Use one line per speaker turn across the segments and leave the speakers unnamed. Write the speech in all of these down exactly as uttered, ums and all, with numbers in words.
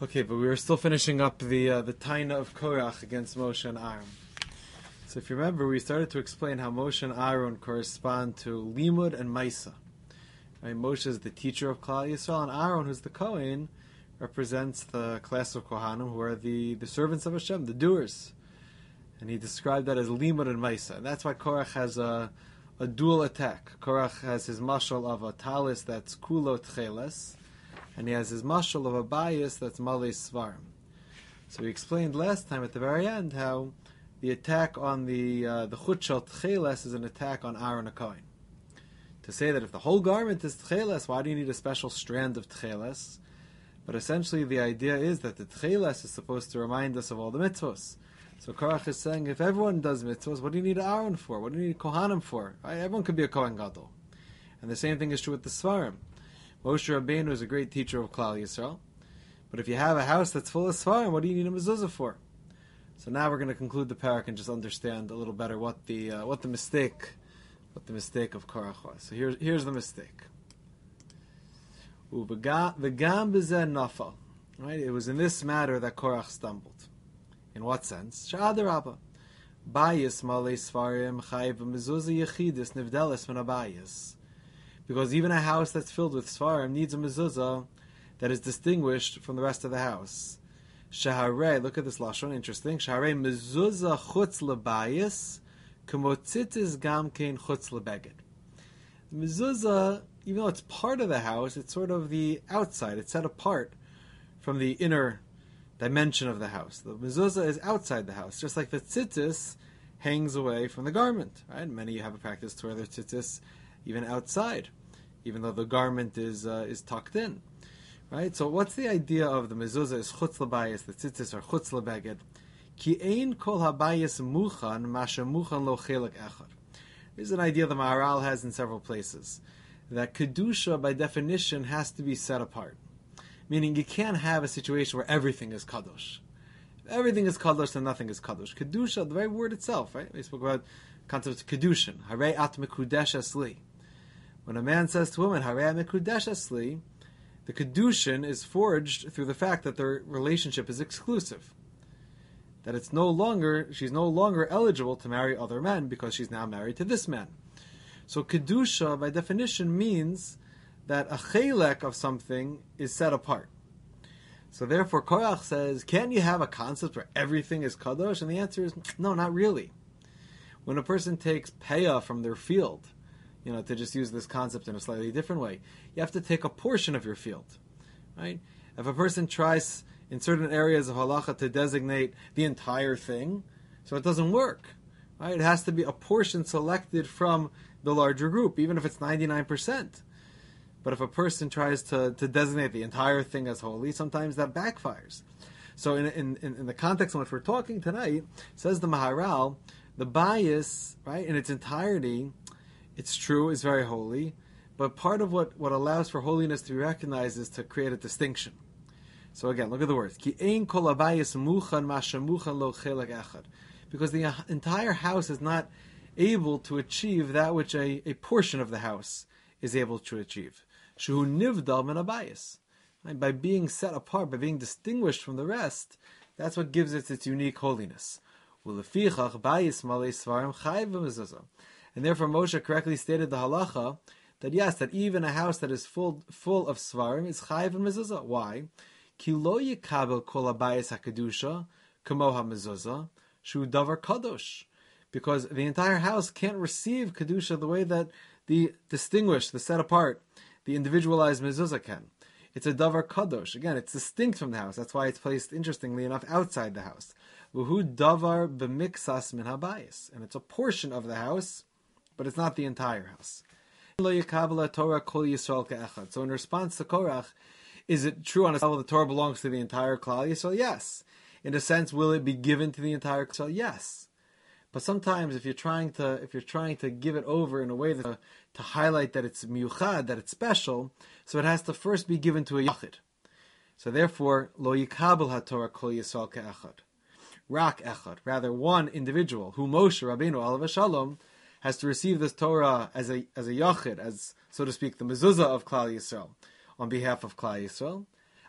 Okay, but we were still finishing up the uh, the Taina of Korach against Moshe and Aaron. So if you remember, we started to explain how Moshe and Aaron correspond to Limud and Maisa. Right? Moshe is the teacher of Klal Yisrael, and Aaron, who's the Kohen, represents the class of Kohanim, who are the, the servants of Hashem, the doers. And he described that as Limud and Maisa. And that's why Korach has a, a dual attack. Korach has his mashal of a talis that's Kulo Tcheles, and he has his mashal of a bias that's Malei Svarim. So we explained last time at the very end how the attack on the uh, the Chutshel Tcheles is an attack on Aaron HaKohen. To say that if the whole garment is Tcheles, why do you need a special strand of Tcheles? But essentially the idea is that the Tcheles is supposed to remind us of all the mitzvos. So Korach is saying, if everyone does mitzvos, what do you need Aaron for? What do you need Kohanim for? Right? Everyone could be a Kohen Gadol. And the same thing is true with the Svarim. Moshe Rabbeinu is a great teacher of Klal Yisrael. But if you have a house that's full of Svarim, what do you need a mezuzah for? So now we're going to conclude the parak and just understand a little better what the uh, what the mistake what the mistake of Korach was. So here's here's the mistake. V'gam b'zeh nafal. Right? It was in this matter that Korach stumbled. In what sense? Sha'adarabba. Bayis malei svarim chayiv mezuzah yechidus nivdeles min abayis. Because even a house that's filled with svarim needs a mezuzah that is distinguished from the rest of the house. Shaharei, look at this lashon, interesting. Shaharei mezuzah chutz lebayis, k'motzitis gam kein chutz lebeged. The mezuzah, even though it's part of the house, it's sort of the outside. It's set apart from the inner dimension of the house. The mezuzah is outside the house, just like the tzitzis hangs away from the garment. Right? Many have a practice to wear their tzitzis even outside, even though the garment is uh, is tucked in. Right? So what's the idea of the mezuzah is chutz lebayis, the tzitzis are chutz lebeged? Ki ein kol habayis muchan masha muchan lo chelek echad. Here's an idea the Maharal has in several places, that kedusha by definition has to be set apart. Meaning you can't have a situation where everything is kadosh. If everything is kadosh, then nothing is kadosh. Kedusha, the very word itself, right? We spoke about the concept of kedushin. Harei at mekudeshes li. When a man says to a woman, Harei at mekudeshes li, the kedushin is forged through the fact that their relationship is exclusive. That it's no longer, she's no longer eligible to marry other men because she's now married to this man. So kedusha, by definition, means that a chelek of something is set apart. So therefore, Korach says, can't you have a concept where everything is kadosh? And the answer is, no, not really. When a person takes payah from their field, you know, to just use this concept in a slightly different way, you have to take a portion of your field, right? If a person tries in certain areas of halacha to designate the entire thing, so it doesn't work, right? It has to be a portion selected from the larger group, even if it's ninety-nine percent. But if a person tries to, to designate the entire thing as holy, sometimes that backfires. So in, in, in the context in which we're talking tonight, says the Maharal, the bias, right, in its entirety, it's true, is very holy, but part of what, what allows for holiness to be recognized is to create a distinction. So again, look at the words. Ki ein kol habayis muchan masha muchan lo chelek echad. Because the entire house is not able to achieve that which a, a portion of the house is able to achieve. Shu nivdal min habayis. By being set apart, by being distinguished from the rest, that's what gives it its unique holiness. Ulefichach bayis malei svarim chayiv b'mezuzah. And therefore Moshe correctly stated the halacha that yes, that even a house that is full full of svarim is chayiv and mezuzah. Why? Ki lo yikabel kol habayis hakadusha kamo hamezuzah shu davar kadosh. Because the entire house can't receive kedusha the way that the distinguished, the set apart, the individualized mezuzah can. It's a davar kadosh. Again, it's distinct from the house. That's why it's placed, interestingly enough, outside the house. V'hu davar b'miksas min habayis. And it's a portion of the house, but it's not the entire house. So in response to Korach, is it true on a level the Torah belongs to the entire Klal Yisrael? Yes. In a sense, will it be given to the entire Klal Yisrael? Yes. But sometimes, if you're trying to if you're trying to give it over in a way that uh, to highlight that it's miyuchad, that it's special, so it has to first be given to a yachid. So therefore, lo yikabel haTorah kol Yisrael ke'echad, rak echad, rather one individual who Moshe Rabbeinu alav shalom has to receive this Torah as a as a yachid, as so to speak, the mezuzah of Klal Yisrael on behalf of Klal Yisrael.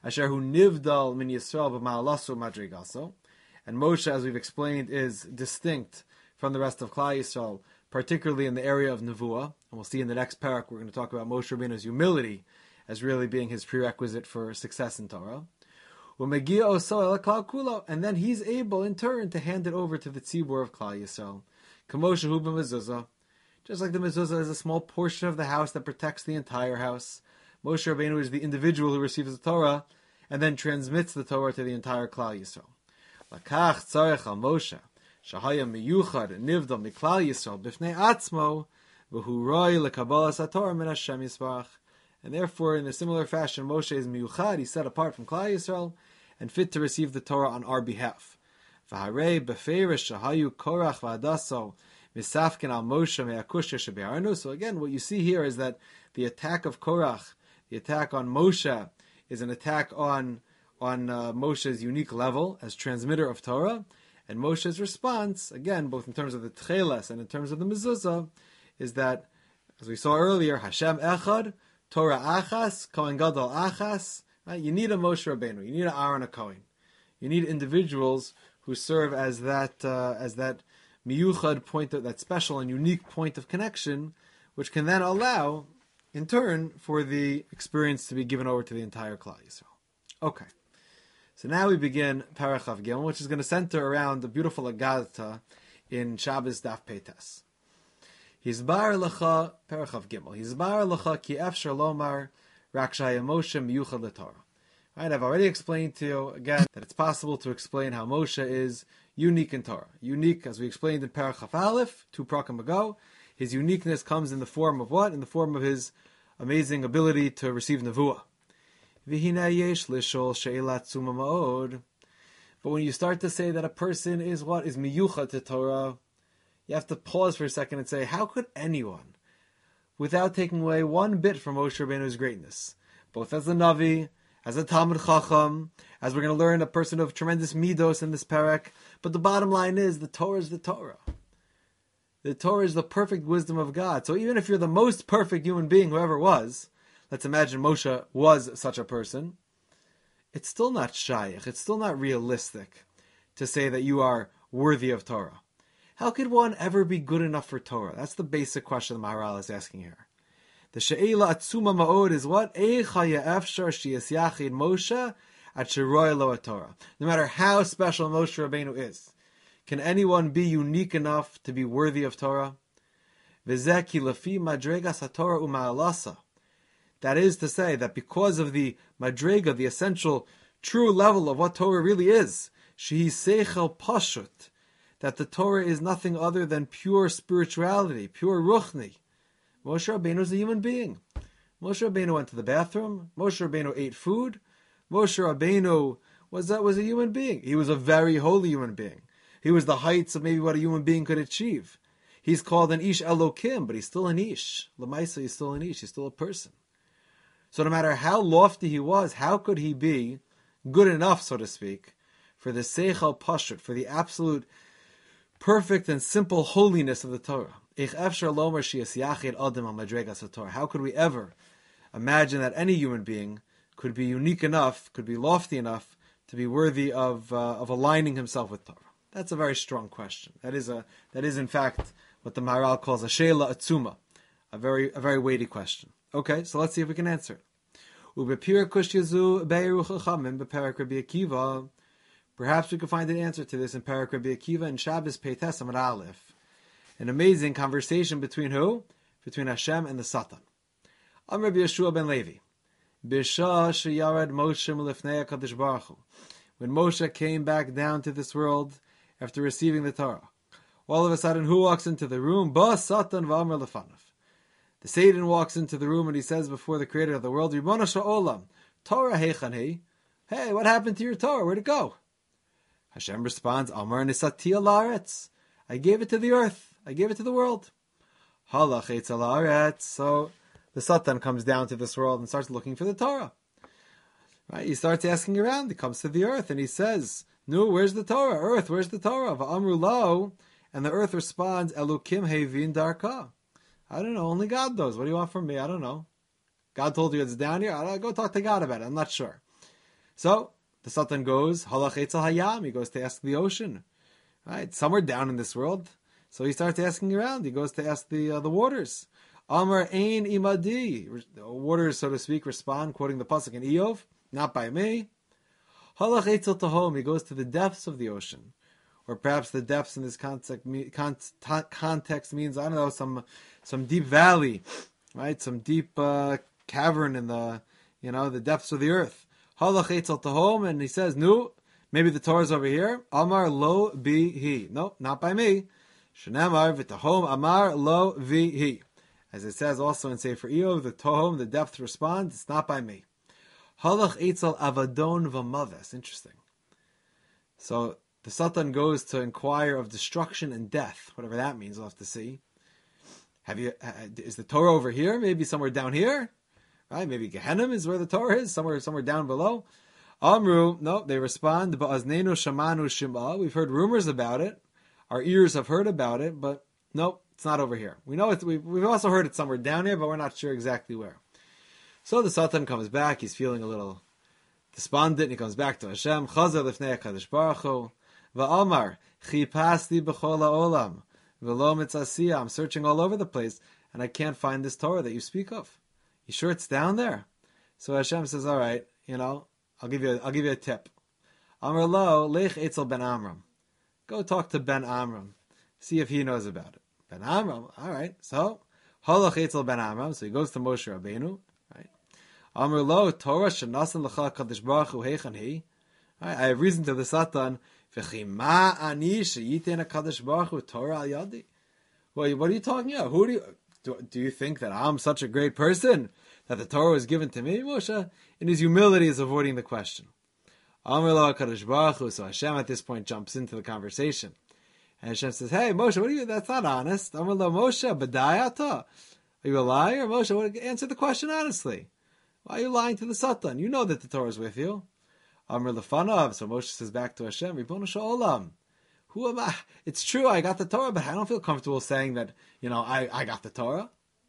Asher hu nivdal min Yisrael b'ma'alasu madrigaso. And Moshe, as we've explained, is distinct from the rest of Klal Yisrael, particularly in the area of Nevuah. And we'll see in the next parak, we're going to talk about Moshe Rabbeinu's humility as really being his prerequisite for success in Torah. And then he's able, in turn, to hand it over to the tzibur of Klal Yisrael. Kamosha hu b'mezuzah. Just like the mezuzah is a small portion of the house that protects the entire house, Moshe Rabbeinu is the individual who receives the Torah and then transmits the Torah to the entire Klal Yisrael. Lakach tzarech al Moshe, shahaya miyuchad nivdal miklal Yisrael b'fnei atzmo, v'hu roi lekabalas haTorah min Hashem Yisbarach. And therefore, in a similar fashion, Moshe is miyuchad, he's set apart from Klal Yisrael, and fit to receive the Torah on our behalf. V'harei beferish shahayu korach v'adaso misafkin al Moshe me'akusha shebe'arnu. So again, what you see here is that the attack of Korach, the attack on Moshe, is an attack on on uh, Moshe's unique level as transmitter of Torah, and Moshe's response, again, both in terms of the Tcheles and in terms of the Mezuzah, is that, as we saw earlier, Hashem Echad, Torah Achas, Kohen Gadol Achas. Right? You need a Moshe Rabbeinu, you need an Aaron a Kohen, you need individuals who serve as that uh, as that miyuchad point, of, that special and unique point of connection, which can then allow, in turn, for the experience to be given over to the entire Klal Yisrael. Okay. So now we begin Parach Chav Gimel, which is going to center around the beautiful Agadta in Shabbos Daf Peites. Hizbar lecha Parach Chav Gimel. Hizbar lecha ki efshar lomar rak shaya Moshe miyuchad leTorah. Right, I've already explained to you again that it's possible to explain how Moshe is unique in Torah. Unique, as we explained in Parach Chaf Aleph, two prakim ago. His uniqueness comes in the form of what? In the form of his amazing ability to receive Nevuah. But when you start to say that a person is what? Is miyuchad to Torah, you have to pause for a second and say, how could anyone, without taking away one bit from Moshe Rabbeinu's greatness, both as a Navi, as a Talmud Chacham, as we're going to learn, a person of tremendous midos in this parak, but the bottom line is, the Torah is the Torah. The Torah is the perfect wisdom of God. So even if you're the most perfect human being who ever was, let's imagine Moshe was such a person, it's still not shaykh, it's still not realistic to say that you are worthy of Torah. How could one ever be good enough for Torah? That's the basic question the Maharal is asking here. The she'ela atzuma ma'od is what? Eicha ya'efshar she'es yachid Moshe at sheroy lo Torah. No matter how special Moshe Rabbeinu is, can anyone be unique enough to be worthy of Torah? V'zeh ki lefi madregas haTorah u'ma'alasa. That is to say that because of the madrega, the essential true level of what Torah really is, shehi seichel pashut, that the Torah is nothing other than pure spirituality, pure ruchni. Moshe Rabbeinu is a human being. Moshe Rabbeinu went to the bathroom. Moshe Rabbeinu ate food. Moshe Rabbeinu was that was a human being. He was a very holy human being. He was the heights of maybe what a human being could achieve. He's called an Ish Elokim, but he's still an Ish. Lamaisa, he's still an Ish. He's still a person. So no matter how lofty he was, how could he be good enough, so to speak, for the Seichel Pashut, for the absolute perfect and simple holiness of the Torah? How could we ever imagine that any human being could be unique enough, could be lofty enough to be worthy of uh, of aligning himself with Torah? That's a very strong question. That is a that is in fact what the Maharal calls a she'ela atzuma, a very a very weighty question. Okay, so let's see if we can answer it. Perhaps we could find an answer to this in Parak Rabbi Akiva in Shabbos Peites Amud Aleph. An amazing conversation between who? Between Hashem and the Satan. Am Rabbi Yeshua ben Levi. Bisha sheyarad Moshe milifnei HaKadosh Baruch Hu. When Moshe came back down to this world after receiving the Torah, all of a sudden, who walks into the room? Ba Satan v'amar lefanav. The Satan walks into the room and he says before the Creator of the world, Ribbono shel olam, Torah heichan hi? Hey, what happened to your Torah? Where'd it go? Hashem responds, Amar nisati la'aretz. I gave it to the earth. I gave it to the world. Halach eitz la'aretz. So the Satan comes down to this world and starts looking for the Torah. Right? He starts asking around. He comes to the earth and he says, No, where's the Torah? Earth, where's the Torah? Va'amru lo. And the earth responds, Elokim hevin darka. I don't know. Only God knows. What do you want from me? I don't know. God told you it's down here. I'll go talk to God about it. I'm not sure. So the Satan goes, Halach Eitzel Hayam, he goes to ask the ocean. Right, somewhere down in this world. So he starts asking around. He goes to ask the uh, the waters. Amar Ein Imadi. The waters, so to speak, respond, quoting the pasuk in Eov, not by me. Halach Eitzel Tahom, he goes to the depths of the ocean. Or perhaps the depths in this context, context means, I don't know, some some deep valley, right? Some deep uh, cavern in the, you know, the depths of the earth. Halach Eitzel Tahom, and he says, no, maybe the Torah is over here. Amar lo bi he. No, not by me. Shenamar v'tahom amar lo vi he. As it says also in Sefer Eov, the Tahom, the depth responds, it's not by me. Halach Eitzel avadon v'maves. Interesting. So the Satan goes to inquire of destruction and death, whatever that means. We'll have to see. Have you? Uh, is the Torah over here? Maybe somewhere down here, right? Maybe Gehenna is where the Torah is, somewhere, somewhere down below. Amru, no, they respond. Ba'aznenu shamanu shima. We've heard rumors about it. Our ears have heard about it, but nope, it's not over here. We know it. We've, we've also heard it somewhere down here, but we're not sure exactly where. So the Satan comes back. He's feeling a little despondent. He comes back to Hashem. Chazer lifnei HaKadosh Baruch Hu. Va'amar chipasti b'chol ha'olam v'lo mitzasiyah. I'm searching all over the place, and I can't find this Torah that you speak of. You sure it's down there? So Hashem says, all right, you know, I'll give you a, I'll give you a tip. Amar lo lech etzel ben Amram. Go talk to Ben Amram. See if he knows about it. Ben Amram, all right. So, halach etzel Ben Amram. So he goes to Moshe Rabbeinu, right? Amar lo Torah shenasan l'cha kadosh baruch hu heichan hi. I have reason to the Satan. V'chima ani sheyiten HaKadosh Baruch Hu Torah al yadi. Well, what are you talking about? Who do you do? Do you think that I'm such a great person that the Torah was given to me? Moshe, in his humility, is avoiding the question. Amar lo HaKadosh Baruch Hu. So Hashem at this point jumps into the conversation, and Hashem says, "Hey Moshe, what are you? That's not honest." Amar lo Moshe, Badayata. Are you a liar, Moshe? What, answer the question honestly. Why are you lying to the Satan? You know that the Torah is with you. Amr lefanav. So Moshe says back to Hashem, Ribono shel who am I? It's true, I got the Torah, but I don't feel comfortable saying that, you know, I, I got the Torah.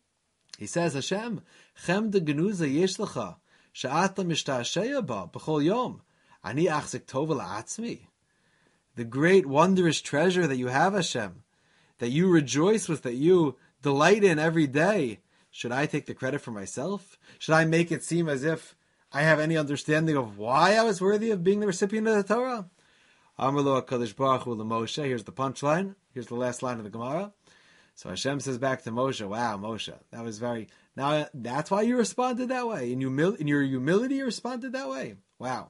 He says, Hashem, Chem de genuza yesh lecha, she'ata mishta'asheya ba, b'chol yom, ani achzik tova la'atzmi. The great, wondrous treasure that you have, Hashem, that you rejoice with, that you delight in every day, should I take the credit for myself? Should I make it seem as if I have any understanding of why I was worthy of being the recipient of the Torah? Amar lo HaKadosh Baruch Hu LeMoshe. Here's the punchline. Here's the last line of the Gemara. So Hashem says back to Moshe, wow, Moshe, that was very... Now, that's why you responded that way. In, humil- in your humility, you responded that way. Wow.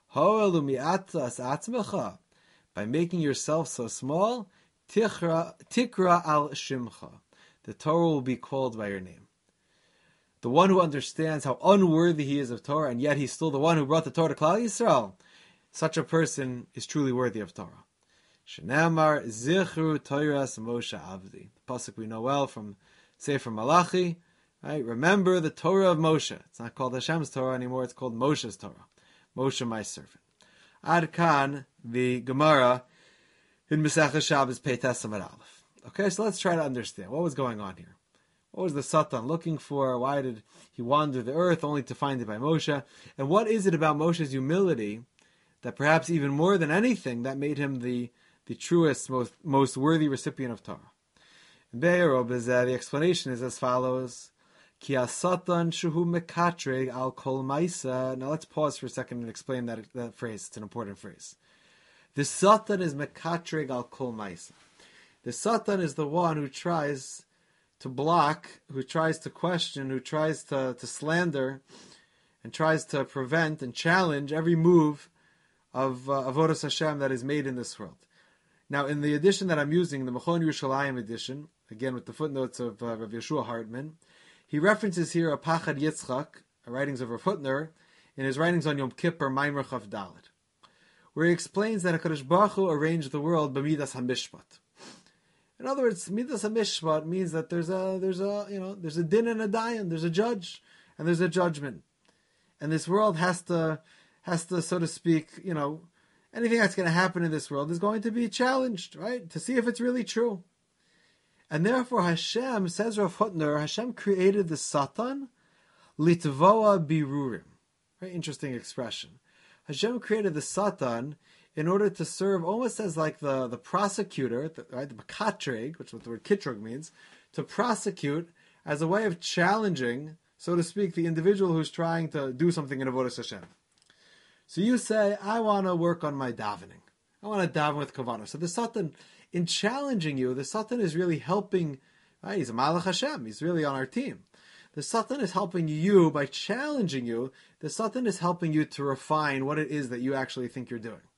By making yourself so small, tikra, tikra al shimcha. The Torah will be called by your name. The one who understands how unworthy he is of Torah, and yet he's still the one who brought the Torah to Klal Yisrael, such a person is truly worthy of Torah. Shenamar zichru Toras Moshe Avdi. The pasuk we know well from Sefer Malachi. Right? Remember the Torah of Moshe. It's not called Hashem's Torah anymore. It's called Moshe's Torah. Moshe, my servant. Ad kan the Gemara in Masechah Shabbos Peites Amud Aleph. Okay, so let's try to understand what was going on here. What was the Satan looking for? Why did he wander the earth only to find it by Moshe? And what is it about Moshe's humility that perhaps even more than anything that made him the, the truest, most, most worthy recipient of Torah? The explanation is as follows. Ki Satan shuhu mekatreg al kol ma'isa. Now let's pause for a second and explain that, that phrase. It's an important phrase. The Satan is mekatreg al kol ma'isa. The Satan is the one who tries to block, who tries to question, who tries to, to slander, and tries to prevent and challenge every move of uh, Avodas Hashem that is made in this world. Now, in the edition that I'm using, the Mechon Yerushalayim edition, again with the footnotes of uh, Rav Yeshua Hartman, he references here a Pachad Yitzchak, writings of Rav Hutner, in his writings on Yom Kippur, Maimer Chav Dalet, where he explains that HaKadosh Baruch Hu arranged the world b'midas hamishpat. In other words, midas hamishpat means that there's a there's a you know there's a din and a dayan, there's a judge and there's a judgment, and this world has to has to so to speak you know anything that's going to happen in this world is going to be challenged, right, to see if it's really true. And therefore Hashem, says Rav Hutner, Hashem created the Satan litvoa birurim. Very interesting expression. Hashem created the Satan in order to serve almost as like the, the prosecutor, the, right, the makatreg, which is what the word kitrog means, to prosecute as a way of challenging, so to speak, the individual who's trying to do something in Avodas Hashem. So you say, I want to work on my davening. I want to daven with kavanah. So the Satan, in challenging you, the Satan is really helping, right? He's a Malach Hashem. He's really on our team. The Satan is helping you by challenging you. The Satan is helping you to refine what it is that you actually think you're doing.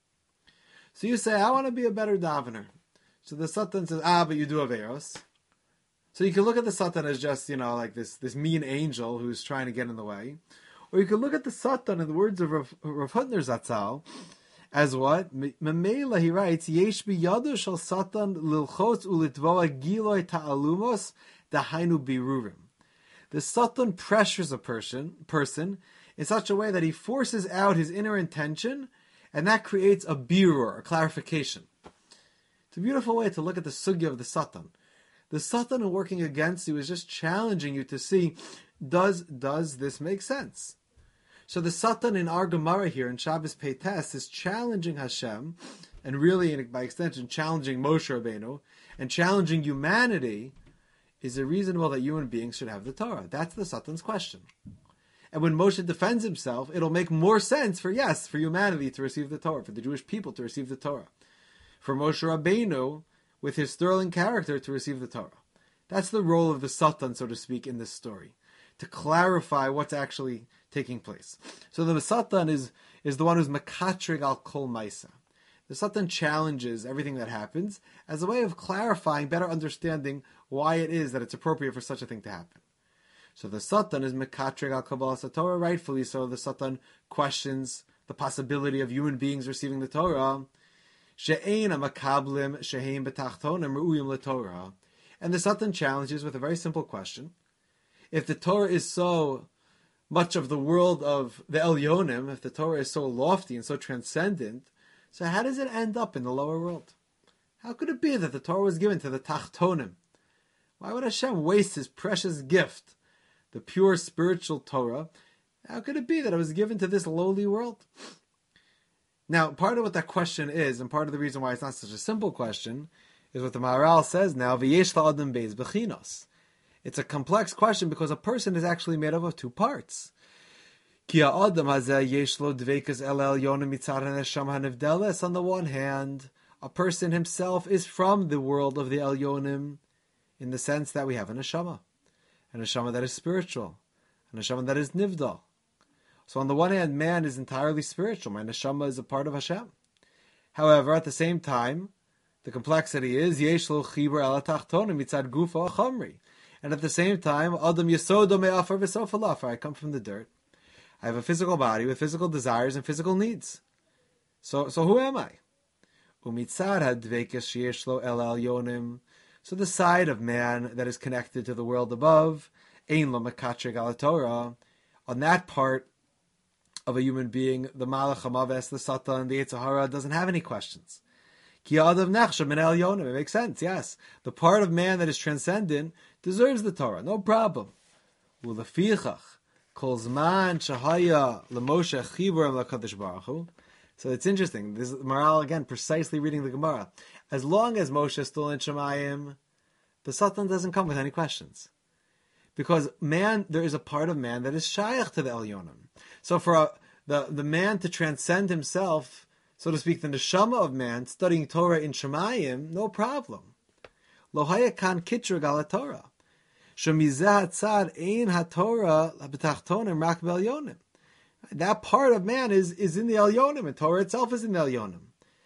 So you say, I want to be a better davener. So the Satan says, ah, but you do Averos. So you can look at the Satan as just, you know, like this, this mean angel who's trying to get in the way. Or you can look at the Satan, in the words of Rav, Rav Hutner Zatzal, as what? Memela, he writes, Yesh biyadu shel Satan lilchos ulitvoa giloi ta'alumos dahainu birurim. The Satan pressures a person, person in such a way that he forces out his inner intention, and that creates a birur, a clarification. It's a beautiful way to look at the sugya of the Satan. The Satan working against you is just challenging you to see, does does this make sense? So the Satan in our Gemara here in Shabbos Peites is challenging Hashem, and really by extension challenging Moshe Rabbeinu, and challenging humanity. Is it reasonable that human beings should have the Torah? That's the Satan's question. And when Moshe defends himself, it'll make more sense for, yes, for humanity to receive the Torah, for the Jewish people to receive the Torah. For Moshe Rabbeinu, with his sterling character, to receive the Torah. That's the role of the Satan, so to speak, in this story, to clarify what's actually taking place. So the Satan is, is the one who's makatrig al kol maisa. The Satan challenges everything that happens as a way of clarifying, better understanding why it is that it's appropriate for such a thing to happen. So the Satan is mekatrig al kabbalas Torah, rightfully so. The Satan questions the possibility of human beings receiving the Torah. She'ein makablim sheheim betachtonim reuyim leTorah, and the Satan challenges with a very simple question: if the Torah is so much of the world of the Elyonim, if the Torah is so lofty and so transcendent, so how does it end up in the lower world? How could it be that the Torah was given to the Tachtonim? Why would Hashem waste His precious gift, the pure spiritual Torah? How could it be that it was given to this lowly world? Now, part of what that question is, and part of the reason why it's not such a simple question, is what the Maharal says now, V'yesh la'adam beis bechinos. It's a complex question because a person is actually made up of two parts. Ki ha'adam hazeh yesh lo dveikus el elyonim mitzad haneshama hanevdeles. On the one hand, a person himself is from the world of the Elyonim, in the sense that we have a neshama, a neshama that is spiritual, a neshama that is nivdal. So on the one hand, man is entirely spiritual. My neshama is a part of Hashem. However, at the same time, the complexity is yesh lo chibur el tachtonim mitzad gufa achamri. And at the same time, Adam Yesodo me'afar v'sof alafar. I come from the dirt. I have a physical body with physical desires and physical needs. So, so who am I? Umitzad hadvekes sheyesh lo el elyonim. So the side of man that is connected to the world above, ein lo mekatrig al Torah. On that part of a human being, the Malach Hamaves, the Satan, the Yetzer Hara doesn't have any questions. Ki adav nechshav min elyonim. It makes sense, yes. The part of man that is transcendent deserves the Torah, no problem. Ulefichach kol zman shahaya lemoshe chibur lakadosh baruch hu. So it's interesting. This is Maharal again, precisely reading the Gemara. As long as Moshe is still in Shemayim, the Satan doesn't come with any questions, because man, there is a part of man that is shayach to the Elyonim. So for a, the the man to transcend himself, so to speak, the neshama of man studying Torah in Shemayim, no problem. Lo haya kan kitrug al Torah. Shemizeh hatzad ein haTorah b'tachtonim rak b'elyonim. That part of man is, is in the Elyonim, and Torah itself is in the Elyonim.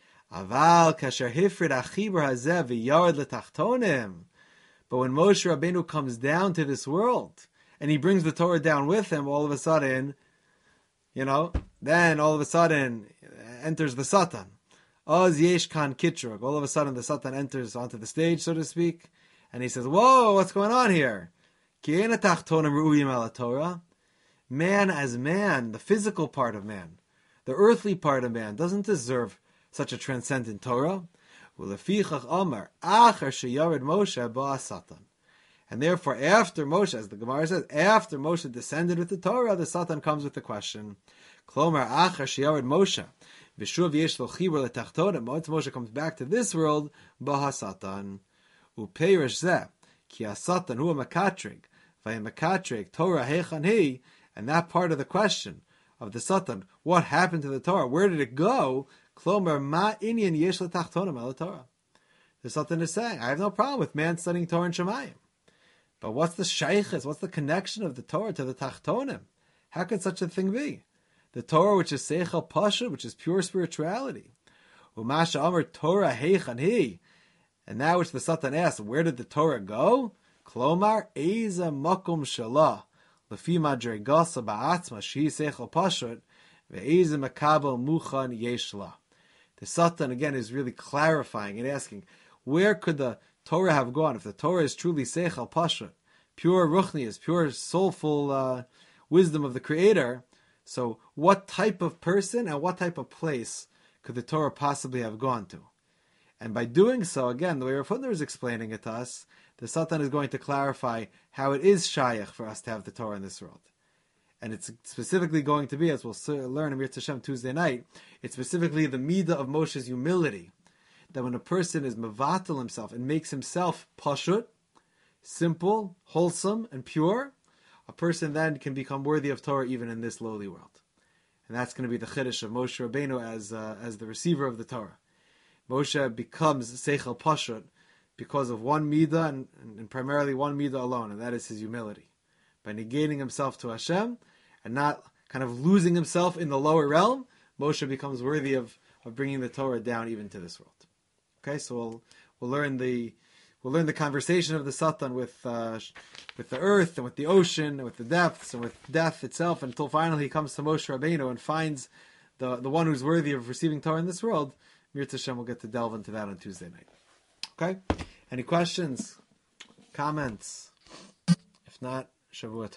Aval kasher hifrid achibur hazeh v'yard l'tachtonim. But when Moshe Rabbeinu comes down to this world, and he brings the Torah down with him, all of a sudden, you know, then all of a sudden enters the Satan. Oz yesh kan kitrug. All of a sudden the Satan enters onto the stage, so to speak, and he says, whoa, what's going on here? Ki ein hatachtonim reuyim al Torah. Man as man, the physical part of man, the earthly part of man, doesn't deserve such a transcendent Torah. Ulefichach amar acher sheyared Moshe ba Satan. And therefore, after Moshe, as the Gemara says, after Moshe descended with the Torah, the Satan comes with the question. Klomar achar sheyared Moshe, v'shuv yesh lo chibur letachtonim. Once Moshe comes back to this world, baha Satan, upeirish zeh, ki ha-Satan hu ha-makatrig, v'ha-makatrig Torah hechan hi, and that part of the question of the Satan, what happened to the Torah? Where did it go? Klomar ma inyan yesh letachtonim al Torah. The Satan is saying, I have no problem with man studying Torah and Shemayim. But what's the shaykhis? What's the connection of the Torah to the Tachtonim? How could such a thing be? The Torah, which is Seichel Pashut, which is pure spirituality. Umasha Amar Torah Heichan Hi. And now which the Satan asks, where did the Torah go? Klomar Eza Makom Shalah. Lefi Madregasa Ba'atzma Shi Seichel Pashut. Ve'eza Makabel Muchan Yeshla. The Satan again is really clarifying and asking, where could the Torah have gone? If the Torah is truly Seichel Pashut, pure Ruchnius, pure soulful uh, wisdom of the Creator, so what type of person and what type of place could the Torah possibly have gone to? And by doing so, again, the way Rav Hutner is explaining it to us, the Satan is going to clarify how it is Shayach for us to have the Torah in this world. And it's specifically going to be, as we'll learn in Mirz Hashem Tuesday night, it's specifically the midah of Moshe's humility. That when a person is mevatel himself and makes himself pashut, simple, wholesome, and pure, a person then can become worthy of Torah even in this lowly world. And that's going to be the chiddush of Moshe Rabbeinu as uh, as the receiver of the Torah. Moshe becomes seichel pashut because of one midah and, and primarily one midah alone, and that is his humility. By negating himself to Hashem and not kind of losing himself in the lower realm, Moshe becomes worthy of, of bringing the Torah down even to this world. Okay, so we'll we'll learn the we'll learn the conversation of the Satan with uh, with the earth and with the ocean and with the depths and with death itself, until finally he comes to Moshe Rabbeinu and finds the the one who's worthy of receiving Torah in this world. Mirz Hashem will get to delve into that on Tuesday night. Okay, any questions, comments? If not, Shavua Tov.